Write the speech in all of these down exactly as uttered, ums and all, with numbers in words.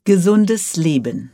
Gesundes Leben.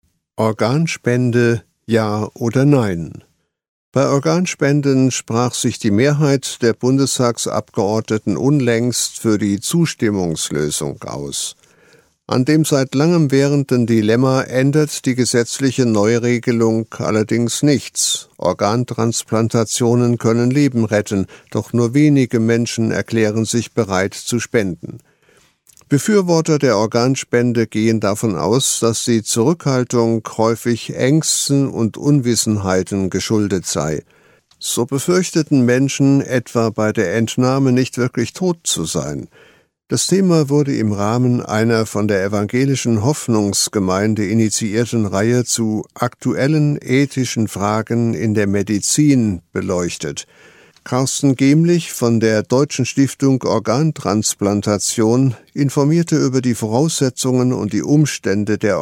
Organspende, ja oder nein? Bei Organspenden sprach sich die Mehrheit der Bundestagsabgeordneten unlängst für die Zustimmungslösung aus. An dem seit langem währenden Dilemma ändert die gesetzliche Neuregelung allerdings nichts. Organtransplantationen können Leben retten, doch nur wenige Menschen erklären sich bereit zu spenden. Befürworter der Organspende gehen davon aus, dass die Zurückhaltung häufig Ängsten und Unwissenheiten geschuldet sei. So befürchteten Menschen etwa bei der Entnahme nicht wirklich tot zu sein. Das Thema wurde im Rahmen einer von der Evangelischen Hoffnungsgemeinde initiierten Reihe zu aktuellen ethischen Fragen in der Medizin beleuchtet. Carsten Gemlich von der Deutschen Stiftung Organtransplantation informierte über die Voraussetzungen und die Umstände der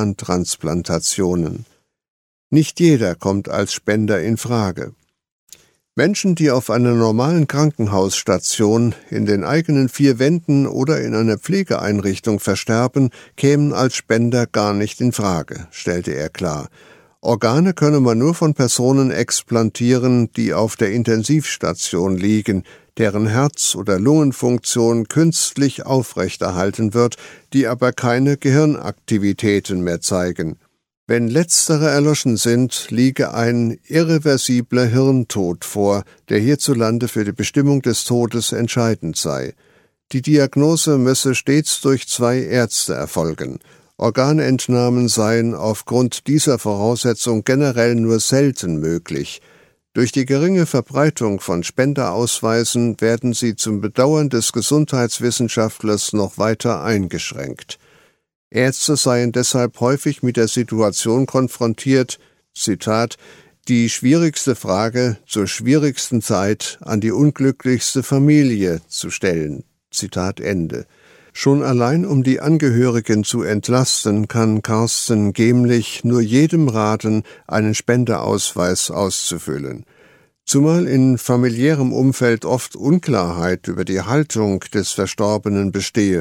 Organtransplantationen. Nicht jeder kommt als Spender in Frage. Menschen, die auf einer normalen Krankenhausstation, in den eigenen vier Wänden oder in einer Pflegeeinrichtung versterben, kämen als Spender gar nicht in Frage, stellte er klar. Organe könne man nur von Personen explantieren, die auf der Intensivstation liegen, deren Herz- oder Lungenfunktion künstlich aufrechterhalten wird, die aber keine Gehirnaktivitäten mehr zeigen. Wenn letztere erloschen sind, liege ein irreversibler Hirntod vor, der hierzulande für die Bestimmung des Todes entscheidend sei. Die Diagnose müsse stets durch zwei Ärzte erfolgen. Organentnahmen seien aufgrund dieser Voraussetzung generell nur selten möglich. Durch die geringe Verbreitung von Spenderausweisen werden sie zum Bedauern des Gesundheitswissenschaftlers noch weiter eingeschränkt. Ärzte seien deshalb häufig mit der Situation konfrontiert, Zitat, die schwierigste Frage zur schwierigsten Zeit an die unglücklichste Familie zu stellen. Zitat Ende. Schon allein um die Angehörigen zu entlasten, kann Carsten Gemlich nur jedem raten, einen Spendeausweis auszufüllen. Zumal in familiärem Umfeld oft Unklarheit über die Haltung des Verstorbenen bestehe.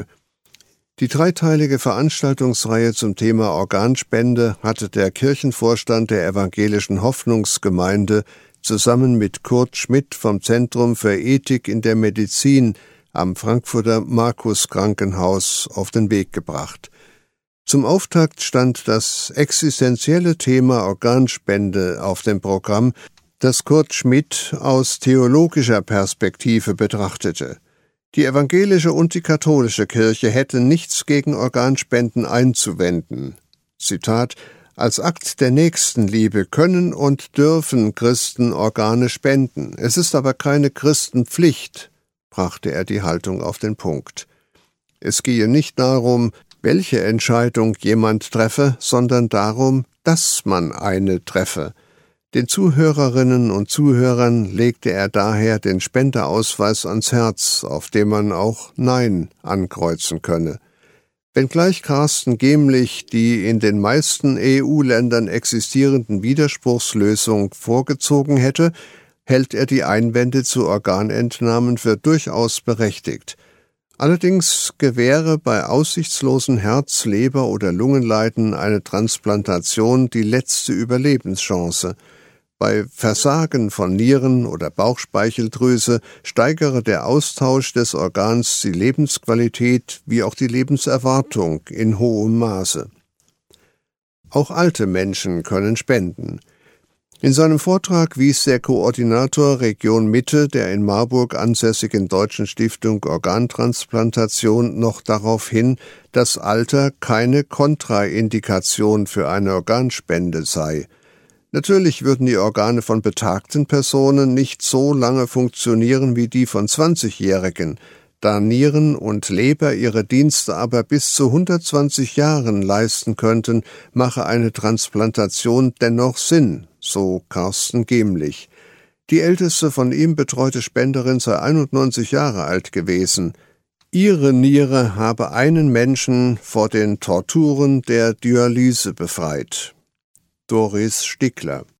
Die dreiteilige Veranstaltungsreihe zum Thema Organspende hatte der Kirchenvorstand der Evangelischen Hoffnungsgemeinde zusammen mit Kurt Schmidt vom Zentrum für Ethik in der Medizin am Frankfurter Markus Krankenhaus auf den Weg gebracht. Zum Auftakt stand das existenzielle Thema Organspende auf dem Programm, das Kurt Schmidt aus theologischer Perspektive betrachtete. Die evangelische und die katholische Kirche hätten nichts gegen Organspenden einzuwenden. Zitat: Als Akt der Nächstenliebe können und dürfen Christen Organe spenden. Es ist aber keine Christenpflicht, brachte er die Haltung auf den Punkt. Es gehe nicht darum, welche Entscheidung jemand treffe, sondern darum, dass man eine treffe. Den Zuhörerinnen und Zuhörern legte er daher den Spendeausweis ans Herz, auf dem man auch Nein ankreuzen könne. Wenngleich Carsten Gemlich die in den meisten E U-Ländern existierenden Widerspruchslösung vorgezogen hätte, hält er die Einwände zu Organentnahmen für durchaus berechtigt. Allerdings gewähre bei aussichtslosen Herz-, Leber- oder Lungenleiden eine Transplantation die letzte Überlebenschance. Bei Versagen von Nieren- oder Bauchspeicheldrüse steigere der Austausch des Organs die Lebensqualität wie auch die Lebenserwartung in hohem Maße. Auch alte Menschen können spenden. In seinem Vortrag wies der Koordinator Region Mitte der in Marburg ansässigen Deutschen Stiftung Organtransplantation noch darauf hin, dass Alter keine Kontraindikation für eine Organspende sei. Natürlich würden die Organe von betagten Personen nicht so lange funktionieren wie die von zwanzigjährigen, da Nieren und Leber ihre Dienste aber bis zu hundertzwanzig Jahren leisten könnten, mache eine Transplantation dennoch Sinn, so Carsten Gemlich. Die älteste von ihm betreute Spenderin sei einundneunzig Jahre alt gewesen. Ihre Niere habe einen Menschen vor den Torturen der Dialyse befreit. Doris Stickler.